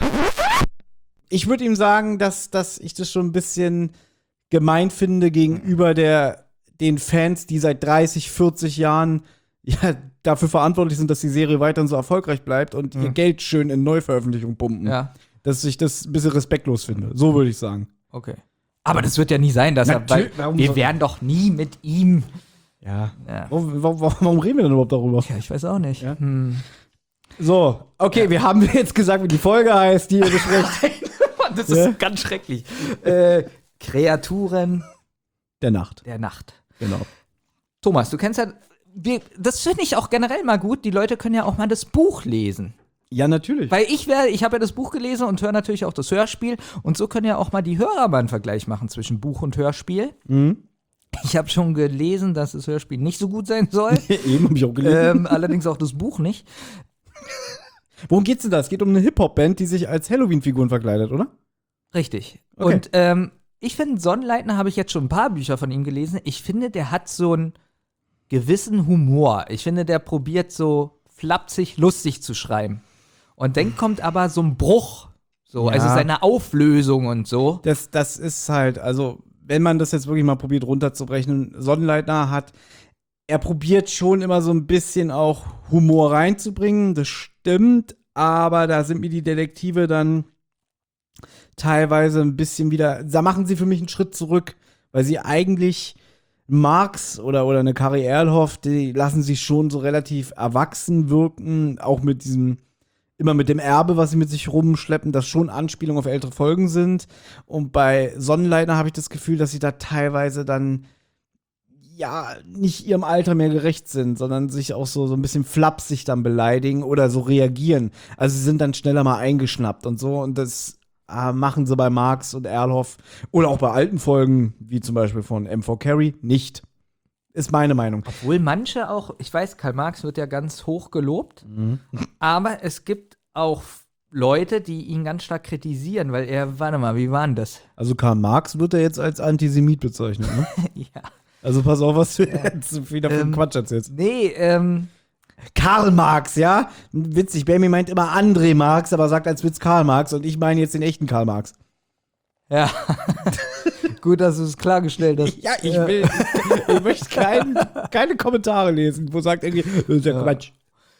Ich würde ihm sagen, dass ich das schon ein bisschen gemein finde gegenüber den Fans, die seit 30, 40 Jahren dafür verantwortlich sind, dass die Serie weiterhin so erfolgreich bleibt und ihr Geld schön in Neuveröffentlichungen pumpen. Ja. Dass ich das ein bisschen respektlos finde. So würde ich sagen. Okay. Aber das wird ja nie sein, dass Natürlich, weil wir werden doch nie mit ihm. Ja. Warum reden wir denn überhaupt darüber? Ja, ich weiß auch nicht. Ja. So, okay, wir haben jetzt gesagt, wie die Folge heißt, die ihr besprecht. Das ist ganz schrecklich. Kreaturen der Nacht. Genau. Thomas, du kennst ja, das finde ich auch generell mal gut, die Leute können ja auch mal das Buch lesen. Ja, natürlich. Weil ich habe ja das Buch gelesen und höre natürlich auch das Hörspiel und so können ja auch mal die Hörer mal einen Vergleich machen zwischen Buch und Hörspiel. Mhm. Ich habe schon gelesen, dass das Hörspiel nicht so gut sein soll. Eben, habe ich auch gelesen. Allerdings auch das Buch nicht. Worum geht's denn da? Es geht um eine Hip-Hop-Band, die sich als Halloween-Figuren verkleidet, oder? Richtig. Okay. Und ich finde, Sonnleitner habe ich jetzt schon ein paar Bücher von ihm gelesen. Ich finde, der hat so einen gewissen Humor. Ich finde, der probiert so flapsig, lustig zu schreiben. Und dann kommt aber so ein Bruch. So, also seine Auflösung und so. Das ist halt, also, wenn man das jetzt wirklich mal probiert runterzubrechen, Sonnleitner er probiert schon immer so ein bisschen auch Humor reinzubringen, das stimmt, aber da sind mir die Detektive dann teilweise ein bisschen wieder, da machen sie für mich einen Schritt zurück, weil sie eigentlich Marx oder eine Kari Erlhoff, die lassen sich schon so relativ erwachsen wirken, auch mit immer mit dem Erbe, was sie mit sich rumschleppen, das schon Anspielungen auf ältere Folgen sind. Und bei Sonnenleitner habe ich das Gefühl, dass sie da teilweise dann nicht ihrem Alter mehr gerecht sind, sondern sich auch so ein bisschen flapsig dann beleidigen oder so reagieren. Also sie sind dann schneller mal eingeschnappt und so. Und das machen sie bei Marx und Erlhoff oder auch bei alten Folgen, wie zum Beispiel von M4 Carey, nicht. Ist meine Meinung. Obwohl manche auch, ich weiß, Karl Marx wird ja ganz hoch gelobt, aber es gibt auch Leute, die ihn ganz stark kritisieren, weil warte mal, wie war denn das? Also Karl Marx wird er jetzt als Antisemit bezeichnet, ne? Ja. Also pass auf, was du jetzt wieder für Quatsch erzählst. Nee, Karl Marx, ja? Witzig, Baby meint immer André Marx, aber sagt als Witz Karl Marx und ich meine jetzt den echten Karl Marx. Ja. Gut, dass du es klargestellt hast. Ja, ich möchte keine Kommentare lesen, wo sagt irgendwie, das ist ja Quatsch.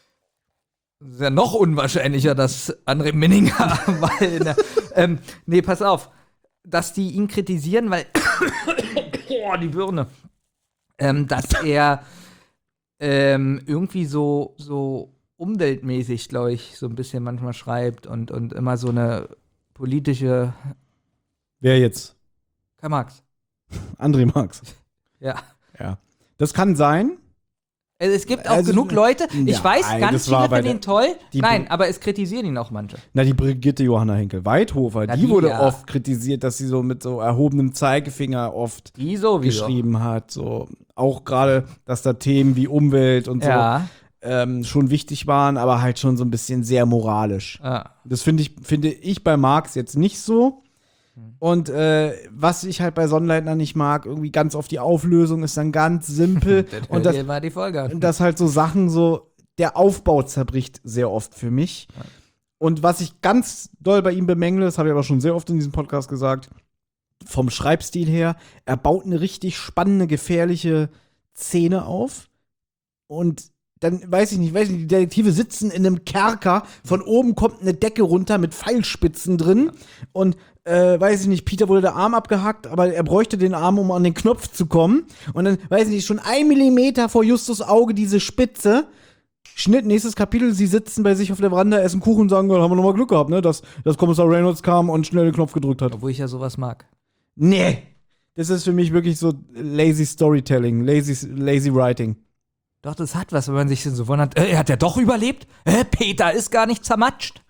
Das ist ja noch unwahrscheinlicher, dass André Minninger weil, nee, pass auf, dass die ihn kritisieren, weil die Birne, dass er irgendwie so umweltmäßig, glaube ich, so ein bisschen manchmal schreibt und immer so eine politische. Wer jetzt? Karl Marx. André Marx. Ja. Das kann sein. Es gibt auch genug Leute, ich weiß, ganz viele finden ihn toll. Nein, aber es kritisieren ihn auch manche. Na, die Brigitte Johanna Henkel-Weithofer, die wurde oft kritisiert, dass sie so mit so erhobenem Zeigefinger oft geschrieben hat. So. Auch gerade, dass da Themen wie Umwelt und so schon wichtig waren, aber halt schon so ein bisschen sehr moralisch. Ja. Das finde ich bei Marx jetzt nicht so. Und was ich halt bei Sonnenleitner nicht mag, irgendwie ganz oft die Auflösung ist dann ganz simpel. Und das war die Folge. Dass halt so Sachen so, der Aufbau zerbricht sehr oft für mich. Ja. Und was ich ganz doll bei ihm bemängle, das habe ich aber schon sehr oft in diesem Podcast gesagt, vom Schreibstil her, er baut eine richtig spannende, gefährliche Szene auf. Und dann, weiß ich nicht, die Detektive sitzen in einem Kerker, von oben kommt eine Decke runter mit Pfeilspitzen drin und weiß ich nicht, Peter wurde der Arm abgehackt, aber er bräuchte den Arm, um an den Knopf zu kommen. Und dann, weiß ich nicht, schon 1 Millimeter vor Justus Auge diese Spitze. Schnitt, nächstes Kapitel, sie sitzen bei sich auf der Veranda, essen Kuchen und sagen, haben wir nochmal Glück gehabt, ne, dass Kommissar Reynolds kam und schnell den Knopf gedrückt hat. Obwohl ich ja sowas mag. Nee, das ist für mich wirklich so lazy Storytelling, lazy Writing. Doch, das hat was, wenn man sich so wundert, hat er doch überlebt? Peter ist gar nicht zermatscht.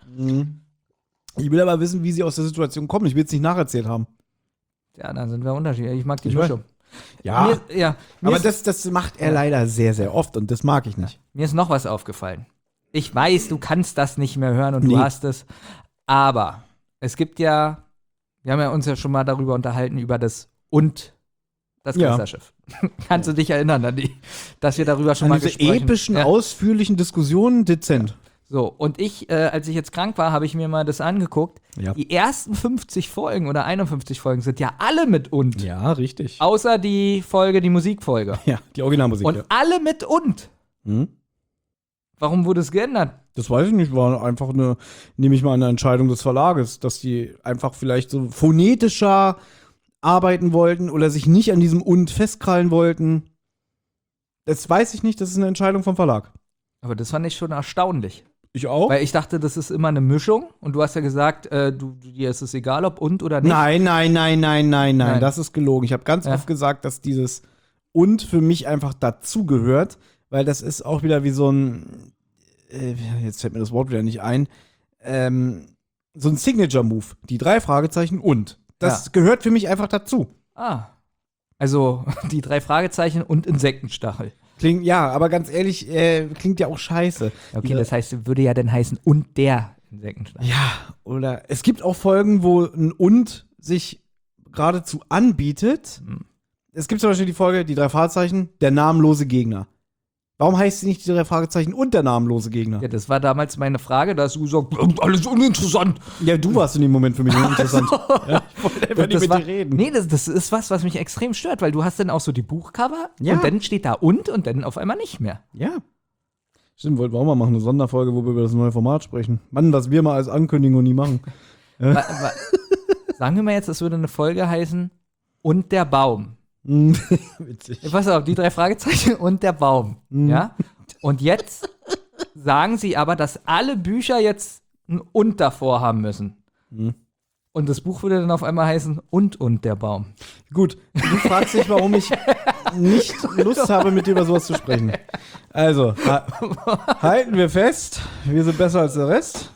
Ich will aber wissen, wie sie aus der Situation kommen. Ich will es nicht nacherzählt haben. Ja, dann sind wir unterschiedlich. Ich mag die Ich Mischung. Ja, Mir aber ist, das macht er leider sehr, sehr oft und das mag ich nicht. mir ist noch was aufgefallen. Ich weiß, du kannst das nicht mehr hören und Nee. du hast es. Aber es gibt ja, wir haben ja uns ja schon mal darüber unterhalten, über das Ja. Geisterschiff. Kannst du dich erinnern, dass wir darüber schon An mal diese gesprochen epischen, Ja. ausführlichen Diskussionen dezent. So, und ich, als ich jetzt krank war, habe ich mir mal das angeguckt. Ja. Die ersten 50 Folgen oder 51 Folgen sind ja alle mit und. Ja, richtig. Außer die Musikfolge. Ja, die Originalmusik. Und ja. alle mit und. Hm? Warum wurde es geändert? Das weiß ich nicht, war einfach nehme ich mal eine Entscheidung des Verlages, dass die einfach vielleicht so phonetischer arbeiten wollten oder sich nicht an diesem und festkrallen wollten. Das weiß ich nicht, das ist eine Entscheidung vom Verlag. Aber das fand ich schon erstaunlich. Ich auch? Weil ich dachte, das ist immer eine Mischung. Und du hast ja gesagt, dir ist es egal, ob und oder nicht. Nein, das ist gelogen. Ich habe ganz Ja. oft gesagt, dass dieses und für mich einfach dazugehört, weil das ist auch wieder wie so ein, jetzt fällt mir das Wort wieder nicht ein, so ein Signature-Move. Die 3 Fragezeichen und. Das gehört für mich einfach dazu. Ah. Also die 3 Fragezeichen und Insektenstachel. Klingt, ja, aber ganz ehrlich, klingt ja auch scheiße. Okay, das heißt, würde ja dann heißen und der Insektenstachel. Ja, oder es gibt auch Folgen, wo ein und sich geradezu anbietet. Es gibt zum Beispiel die Folge, die 3 Fragezeichen, der namenlose Gegner. Warum heißt sie nicht die 3 Fragezeichen und der namenlose Gegner? Ja, das war damals meine Frage, da hast du gesagt, alles uninteressant. Ja, du warst in dem Moment für mich uninteressant. Ja, ich wollte einfach nicht mit dir reden. Nee, das ist was mich extrem stört, weil du hast dann auch so die Buchcover Ja. und dann steht da und dann auf einmal nicht mehr. Ja. Stimmt, wollten wir auch mal machen, eine Sonderfolge, wo wir über das neue Format sprechen. Mann, was wir mal als Ankündigung nie machen. Sagen wir mal jetzt, es würde eine Folge heißen und der Baum. Witzig. Pass auf, die 3 Fragezeichen und der Baum. Ja? Und jetzt sagen sie aber, dass alle Bücher jetzt ein und davor haben müssen. Und das Buch würde dann auf einmal heißen und der Baum. Gut, du fragst dich, warum ich nicht Lust habe, mit dir über sowas zu sprechen. Also, halten wir fest, wir sind besser als der Rest.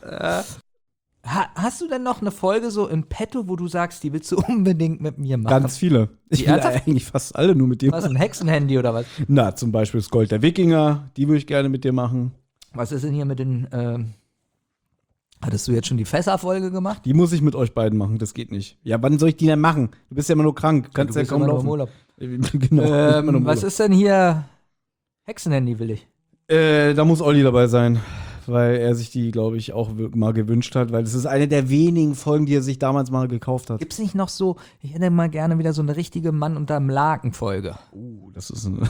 Hast du denn noch eine Folge so im Petto, wo du sagst, die willst du unbedingt mit mir machen? Ganz viele. Ich will ernsthaft? eigentlich fast alle nur mit dir Was, machen. ein Hexenhandy oder was? Na, zum Beispiel das Gold der Wikinger, die würde ich gerne mit dir machen. Was ist denn hier mit den, hattest du jetzt schon die Fässer-Folge gemacht? Die muss ich mit euch beiden machen, das geht nicht. Ja, wann soll ich die denn machen? Du bist ja immer nur krank, kannst du ja bist kaum immer nur laufen. im Urlaub. Genau, immer nur im Was Urlaub. ist denn hier? Hexenhandy will ich. Da muss Olli dabei sein, weil er sich die, glaube ich, auch mal gewünscht hat, weil das ist eine der wenigen Folgen, die er sich damals mal gekauft hat. Gibt's nicht noch so, ich hätte mal gerne wieder so eine richtige Mann unterm Laken-Folge. Das ist eine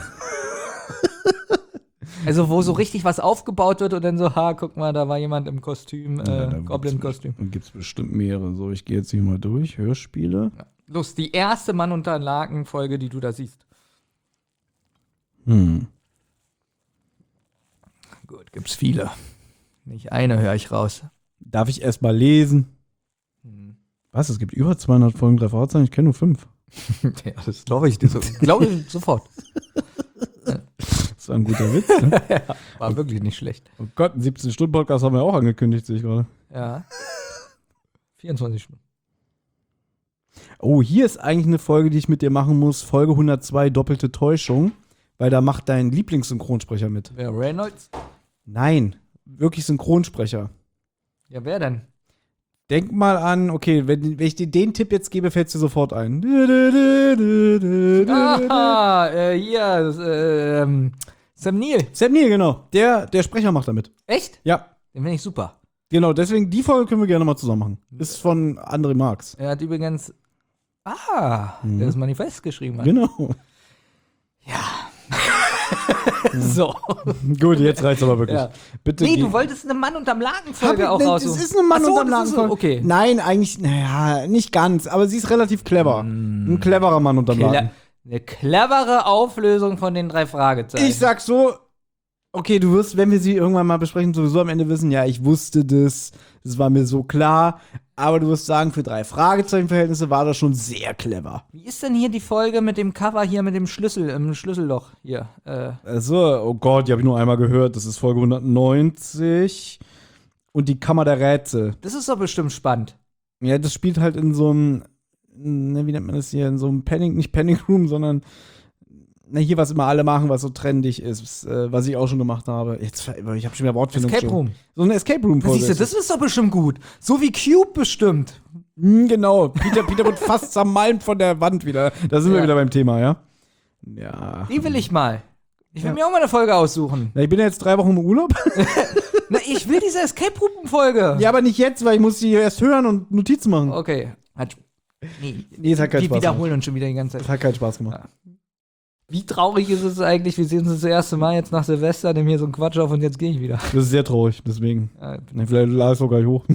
Also, wo so richtig was aufgebaut wird und dann so, guck mal, da war jemand im Kostüm, da Goblin-Kostüm. gibt's bestimmt mehrere. So, ich gehe jetzt hier mal durch. Hörspiele. Los, die erste Mann unter Laken-Folge, die du da siehst. Gut, gibt's viele. Nicht eine höre ich raus. Darf ich erst mal lesen? Was? Es gibt über 200 Folgen 3 Fragezeichen? Ich kenne nur 5. Ja, das glaube ich dir so. Glaube ich sofort. Das war ein guter Witz. Ne? War wirklich nicht schlecht. Oh Gott, einen 17-Stunden-Podcast haben wir auch angekündigt, sehe ich gerade. Ja. 24 Stunden. Oh, hier ist eigentlich eine Folge, die ich mit dir machen muss. Folge 102, doppelte Täuschung. Weil da macht dein Lieblingssynchronsprecher mit. Wer, Reynolds? Nein, wirklich Synchronsprecher. Ja, wer denn? Denk mal an, okay, wenn ich dir den Tipp jetzt gebe, fällt es dir sofort ein. Hier, Sam Neill. Sam Neill, genau. Der Sprecher macht damit. Echt? Ja. Den finde ich super. Genau, deswegen die Folge können wir gerne mal zusammen machen. Ist von André Marx. Er hat übrigens, der das Manifest geschrieben hat. Genau. So. Gut, jetzt reicht's aber wirklich. Ja. Bitte Nee, geh- du wolltest eine Mann unterm Laken-Folge auch Das raussuchen. ist eine Mann Ach so, unterm das Laken. ist so, okay. Nein, eigentlich, naja, nicht ganz, aber sie ist relativ clever. Ein cleverer Mann unterm Laken. Eine clevere Auflösung von den 3 Fragezeichen. Ich sag so, okay, du wirst, wenn wir sie irgendwann mal besprechen, sowieso am Ende wissen, ja, ich wusste das, Das war mir so klar. Aber du musst sagen, für 3 Fragezeichen-Verhältnisse war das schon sehr clever. Wie ist denn hier die Folge mit dem Cover hier mit dem Schlüssel im Schlüsselloch hier? Also, oh Gott, die habe ich nur einmal gehört. Das ist Folge 190. Und die Kammer der Rätsel. Das ist doch bestimmt spannend. Ja, das spielt halt in so einem, wie nennt man das hier, in so einem nicht Panic Room, sondern hier, was immer alle machen, was so trendig ist, was ich auch schon gemacht habe. Ich habe schon wieder Wortfindung. Escape Room. So eine Escape Room Siehst du, das ist doch bestimmt gut. So wie Cube bestimmt. Genau. Peter wird fast zermalmt von der Wand wieder. Da sind wir wieder beim Thema, ja? Ja. Die will ich mal. Ich will mir auch mal eine Folge aussuchen. Na, ich bin ja jetzt 3 Wochen im Urlaub. Na, ich will diese Escape Room-Folge. Ja, aber nicht jetzt, weil ich muss die erst hören und Notizen machen. Okay. Nee, es hat keinen Spaß Wir wiederholen uns schon wieder die ganze Zeit. Es hat keinen Spaß gemacht. Ja. Wie traurig ist es eigentlich? Wir sehen uns das erste Mal jetzt nach Silvester, nehmen hier so einen Quatsch auf und jetzt gehe ich wieder. Das ist sehr traurig, deswegen. Vielleicht lade ich sogar hoch.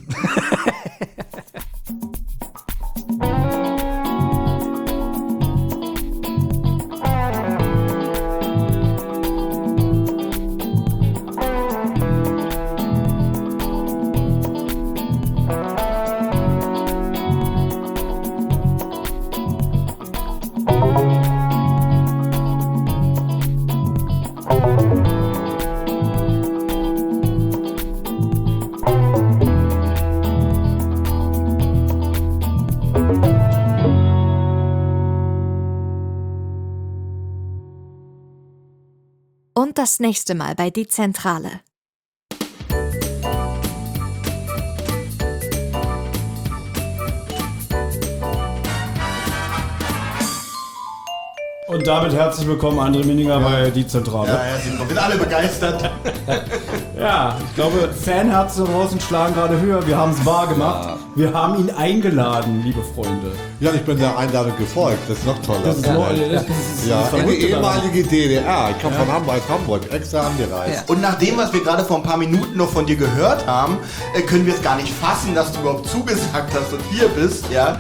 Und das nächste Mal bei Die Zentrale. Und damit herzlich willkommen, André Minninger bei Die Zentrale. Ja, herzlich willkommen. Wir sind alle begeistert. Ja, ich glaube, Fanherzen draußen schlagen gerade höher. Wir haben es wahr gemacht. Ja. Wir haben ihn eingeladen, liebe Freunde. Ja, ich bin der Einladung gefolgt. Das ist noch toller. Das ist in die ehemalige DDR. Ich komme von Hamburg, extra angereist. Ja. Und nach dem, was wir gerade vor ein paar Minuten noch von dir gehört haben, können wir es gar nicht fassen, dass du überhaupt zugesagt hast und hier bist, ja.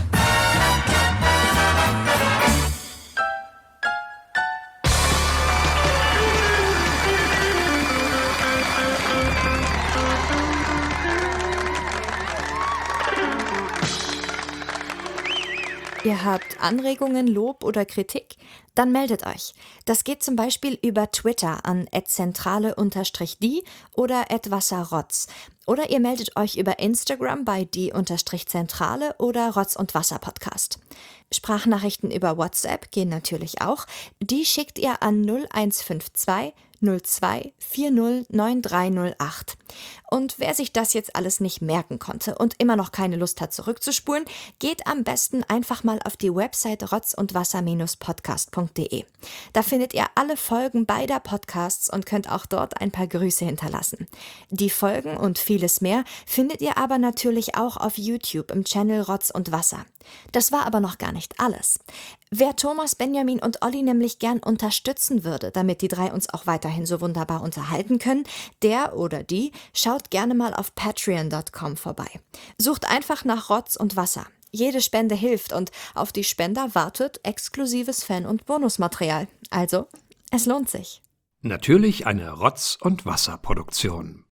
Ihr habt Anregungen, Lob oder Kritik? Dann meldet euch. Das geht zum Beispiel über Twitter an @zentrale_die oder @wasserrotz. Oder ihr meldet euch über Instagram bei die_zentrale oder Rotz und Wasser Podcast. Sprachnachrichten über WhatsApp gehen natürlich auch. Die schickt ihr an 0152 02 40 9308. Und wer sich das jetzt alles nicht merken konnte und immer noch keine Lust hat zurückzuspulen, geht am besten einfach mal auf die Website rotzundwasser-podcast.de. Da findet ihr alle Folgen beider Podcasts und könnt auch dort ein paar Grüße hinterlassen. Die Folgen und vieles mehr findet ihr aber natürlich auch auf YouTube im Channel Rotz und Wasser. Das war aber noch gar nicht alles. Wer Thomas, Benjamin und Olli nämlich gern unterstützen würde, damit die 3 uns auch weiterhin so wunderbar unterhalten können, der oder die schaut gerne mal auf patreon.com vorbei. Sucht einfach nach Rotz und Wasser. Jede Spende hilft und auf die Spender wartet exklusives Fan- und Bonusmaterial. Also, es lohnt sich. Natürlich eine Rotz- und Wasserproduktion.